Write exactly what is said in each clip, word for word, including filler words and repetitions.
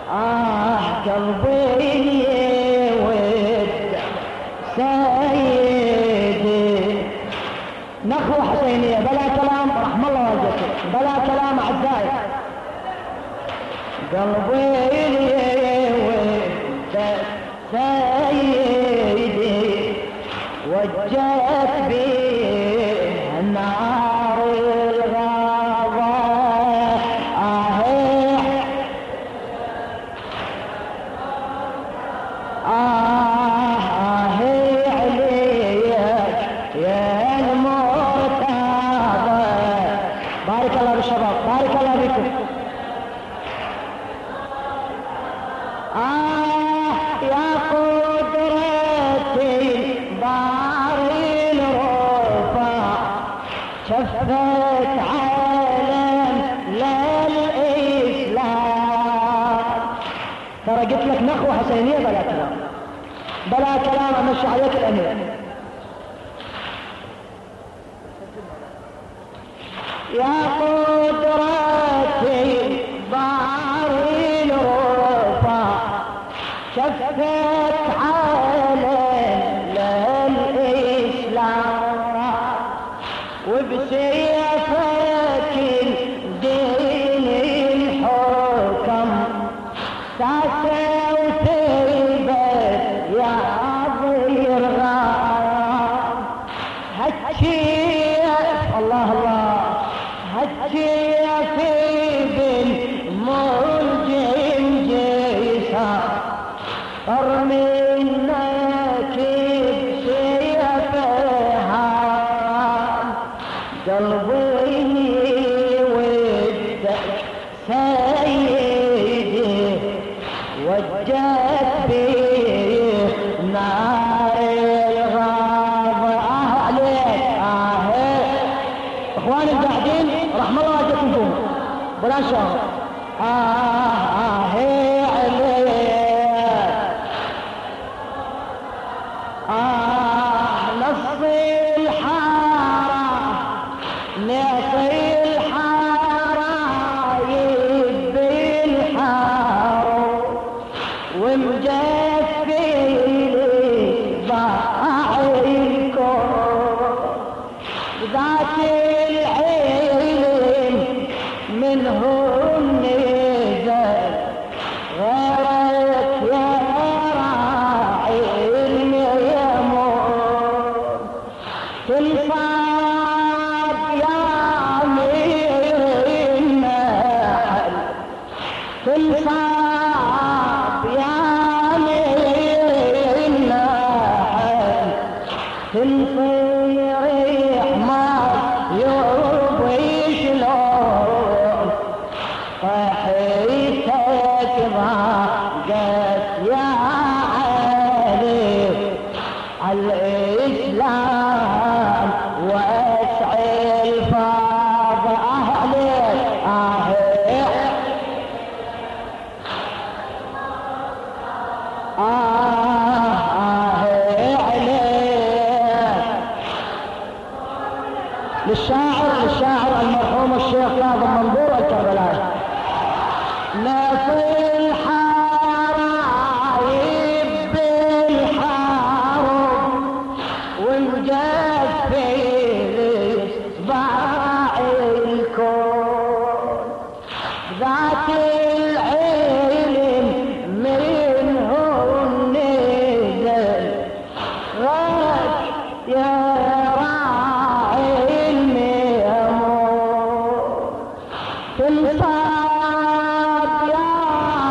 آه قلبي ود سيدي. نخوة حسينية بلا كلام، رحم الله والديك، بلا كلام أعزائي. قلبي ود سيدي وجهت به نار الغضب. آه آه عليك يا المرتضى. بارك الله بالشباب، بارك الله بكم. آه يا قدرتي باري الرفع شفت عالم للإسلام. ترى قلت لك نخوة حسينية بلا كلام، بلا كلام امشي عليك الامير. يا قدرتي باري الرفع شفت عالم للإسلام وبسيفك دين الحكم ساسة وثيبت يا ضير غام. هجي الله الله هجي في بالملجم جيسا طر منك بسيفها قلبي ودك سيدي وجهت به نار الغضب. آه عليك آه اخواني القاعدين رحم الله والديكم بلا شهر. آه آه عليك آه نص الحارة نصي الحارة يبي الحارة ومجفي ضاع الكون ذات العلم منه النزل غيرك يا راعي اليمون تنصاب يا امير النحل تنصاب يا امير النحل تنصير حمار يربي شلون طحيتك ضاقت يا علي الإسلام واسعي الفاض. أهلك أهلك آه آه عليك. للشاعر للشاعر المرحوم الشيخ كاظم منظور الكربلائي. نصي الحرايب بالحارب ومجفي لصباع الكون ذات العلم منه النزل غيرك يا راعي الميمون تنصاب يا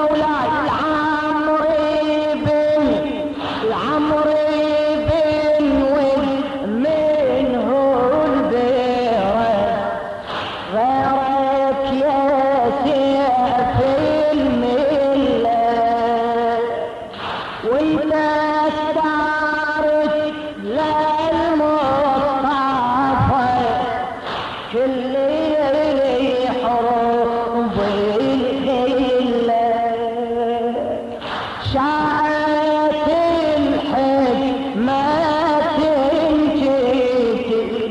مولاي العمري بن العمري بن ومن هو البيرة غيرك يا سيف الملة وانت استعرت للمصطفى كل حروب الهلة شاعت الحكمة تنجيتي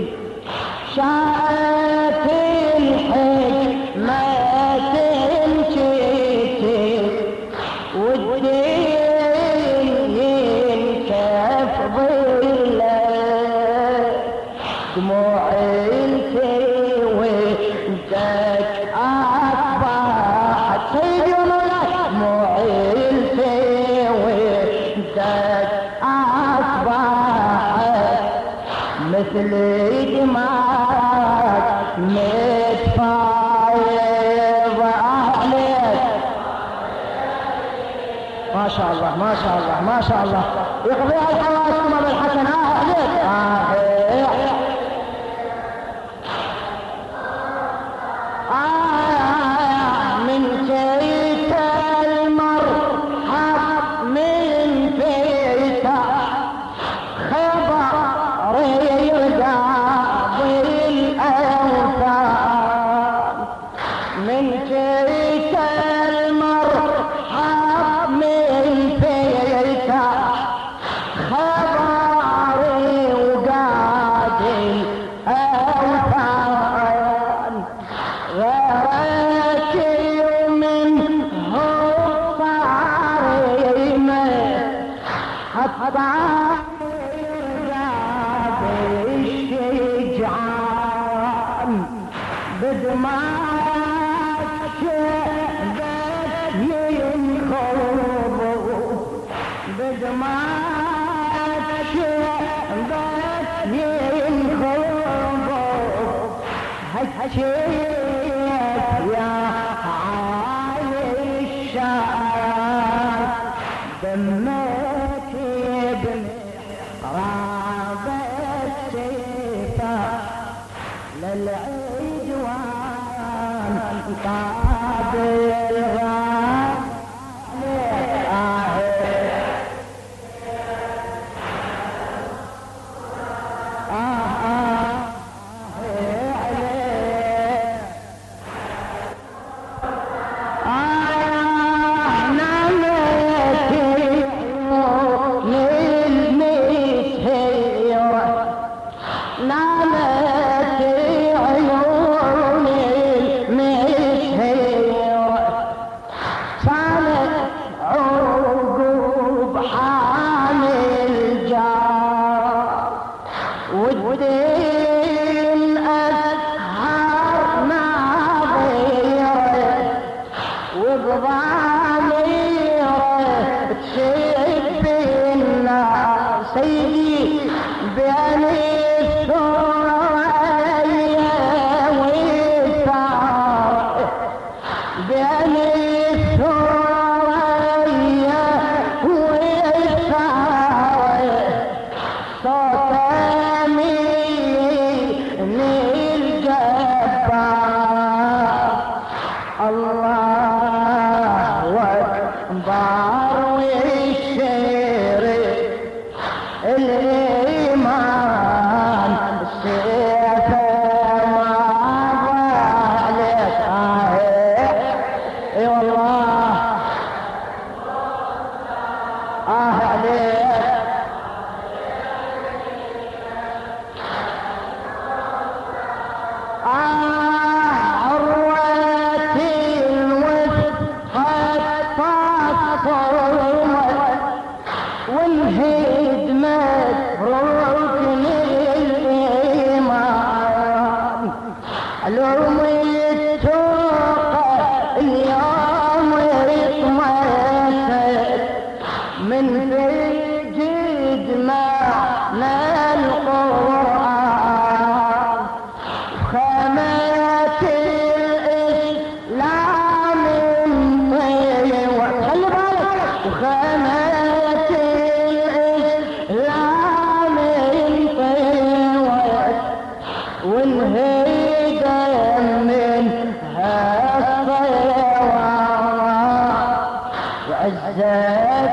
شاعت الحكمة تنجيتي والدين ينكف ظله دموعي سيدي ومولاي معيلتي ودك أصبحت مثل دماغك متفايض عليك ما شاء الله ما شاء الله ما شاء الله يقضيها الحواس ثم بالحسن آه عليك آه من جيت المرحب من فيتا خبر يرجع بالأوثان من جيت المرحب من فيتا خبر وقاد الأوثان غيرك من هو صارمة حتى يرجع بالشجعان بدمعك شهدت ينخرب بدمعك شهدت ينخرب هالشيء يا عالي الشعر دمك ابن قرابة سيفا للعدوان قابل سيدي بأن الثريا والثار بأن الثريا والثار صوت من الجبار الله أكبر والشير الإيمان السيف ما ضاعلك آه اي والله آه عليك آه عروتي الوثق قد والهدمة ركن الإيمان اليوم يتوقع اليوم يطمئن من في جد معنى القرآن خامات الإسلام طيب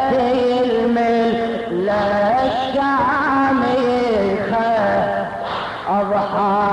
تاتي المل للشام اضحى